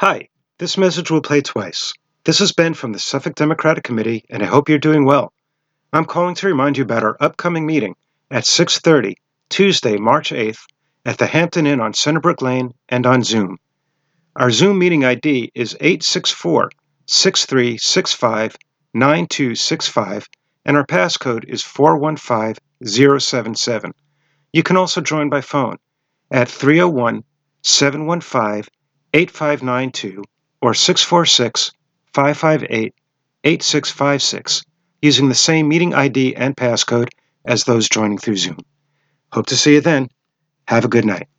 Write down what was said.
Hi, this message will play twice. This is Ben from the Suffolk Democratic Committee, and I hope you're doing well. I'm calling to remind you about our upcoming meeting at 6:30, Tuesday, March 8th, at the Hampton Inn on Centerbrook Lane and on Zoom. Our Zoom meeting ID is 864-6365-9265, and our passcode is 415077. You can also join by phone at 301-715-8592 or 646-558-8656 using the same meeting ID and passcode as those joining through Zoom. Hope to see you then. Have a good night.